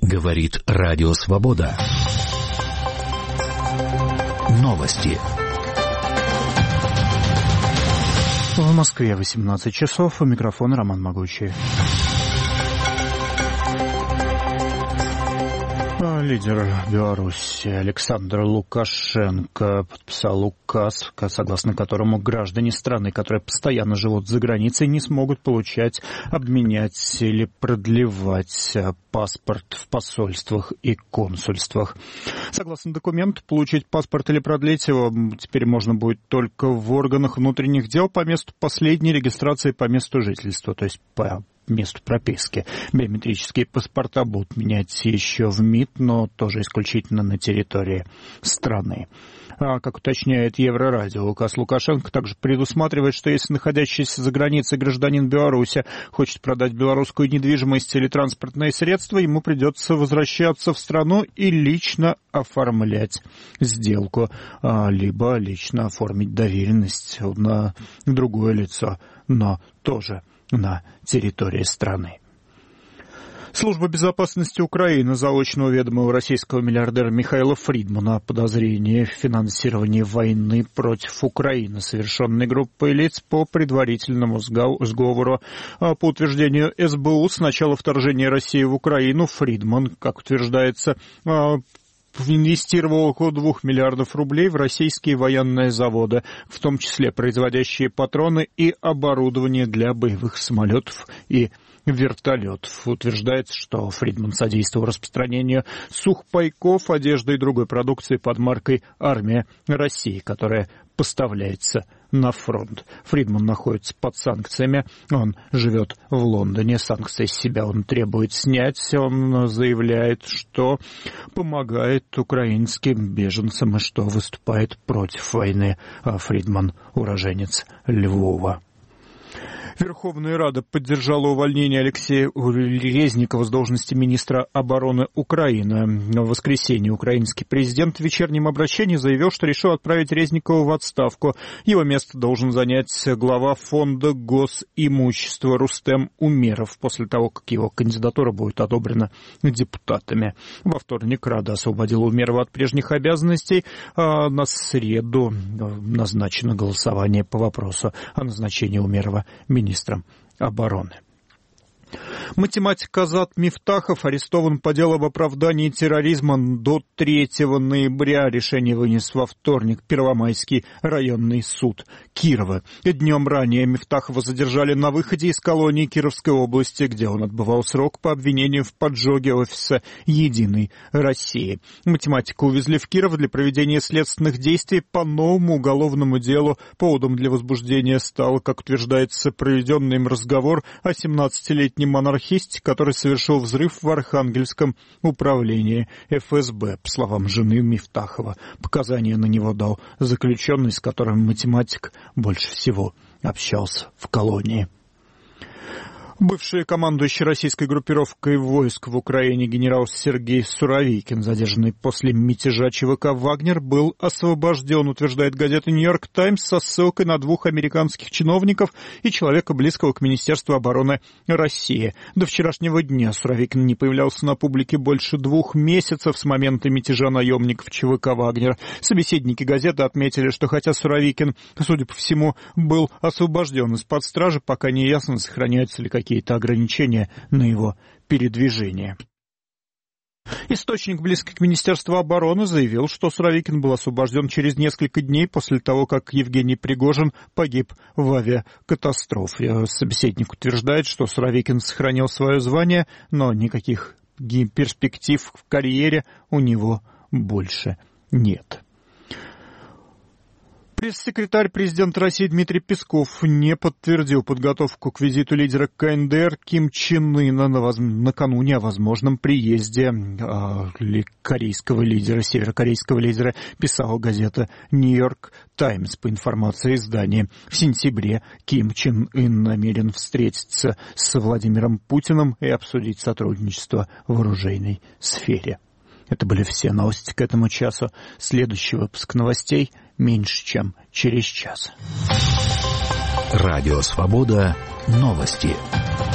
Говорит Радио Свобода. Новости. В Москве 18 часов. У микрофона Роман Могучий. Лидер Беларуси Александр Лукашенко подписал указ, согласно которому граждане страны, которые постоянно живут за границей, не смогут получать, обменять или продлевать паспорт в посольствах и консульствах. Согласно документу, получить паспорт или продлить его теперь можно будет только в органах внутренних дел по месту последней регистрации по месту жительства, то есть по месту прописки. Биометрические паспорта будут менять еще в МИД, но тоже исключительно на территории страны. Как уточняет Еврорадио, указ Лукашенко также предусматривает, что если находящийся за границей гражданин Беларуси хочет продать белорусскую недвижимость или транспортные средства, ему придется возвращаться в страну и лично оформлять сделку, либо лично оформить доверенность на другое лицо, но тоже на территории страны. Служба безопасности Украины заочно уведомила российского миллиардера Михаила Фридмана о подозрении в финансировании войны против Украины, совершенной группой лиц по предварительному сговору. По утверждению СБУ, с начала вторжения России в Украину Фридман, как утверждается, инвестировал около 2 миллиардов рублей в российские военные заводы, в том числе производящие патроны и оборудование для боевых самолетов и вертолетов. Утверждается, что Фридман содействовал распространению сухпайков, одежды и другой продукции под маркой «Армия России», которая поставляется на фронт. Фридман находится под санкциями, он живет в Лондоне, санкции с себя он требует снять, он заявляет, что помогает украинским беженцам и что выступает против войны. Фридман уроженец Львова. Верховная Рада поддержала увольнение Алексея Резникова с должности министра обороны Украины. В воскресенье украинский президент в вечернем обращении заявил, что решил отправить Резникова в отставку. Его место должен занять глава фонда госимущества Рустем Умеров после того, как его кандидатура будет одобрена депутатами. Во вторник Рада освободила Умерова от прежних обязанностей. На среду назначено голосование по вопросу о назначении Умерова министром обороны. Математик Азат Мифтахов арестован по делу об оправдании терроризма до 3 ноября. Решение вынес во вторник Первомайский районный суд Кирова. Днем ранее Мифтахова задержали на выходе из колонии Кировской области, где он отбывал срок по обвинению в поджоге офиса «Единой России». Математика увезли в Киров для проведения следственных действий по новому уголовному делу. Поводом для возбуждения стал, как утверждается, проведенный им разговор о 17-летнем монархисте, который совершил взрыв в Архангельском управлении ФСБ. По словам жены Мифтахова, показания на него дал заключенный, с которым математик больше всего общался в колонии. Бывший командующий российской группировкой войск в Украине генерал Сергей Суровикин, задержанный после мятежа ЧВК «Вагнер», был освобожден, утверждает газета «Нью-Йорк Таймс» со ссылкой на 2 американских чиновников и человека, близкого к Министерству обороны России. До вчерашнего дня Суровикин не появлялся на публике больше 2 месяцев с момента мятежа наемников ЧВК «Вагнер». Собеседники газеты отметили, что хотя Суровикин, судя по всему, был освобожден из-под стражи, пока не ясно, сохраняются ли какие-то ограничения на его передвижение. Источник, близкий к Министерству обороны, заявил, что Суровикин был освобожден через несколько дней после того, как Евгений Пригожин погиб в авиакатастрофе. Собеседник утверждает, что Суровикин сохранил свое звание, но никаких перспектив в карьере у него больше нет. Пресс-секретарь президента России Дмитрий Песков не подтвердил подготовку к визиту лидера КНДР Ким Чен Ына накануне о возможном приезде корейского лидера, северокорейского лидера, писала газета «Нью-Йорк Таймс». По информации издания, в сентябре Ким Чен Ын намерен встретиться с Владимиром Путиным и обсудить сотрудничество в оружейной сфере. Это были все новости к этому часу. Следующий выпуск новостей меньше, чем через час. Радио Свобода. Новости.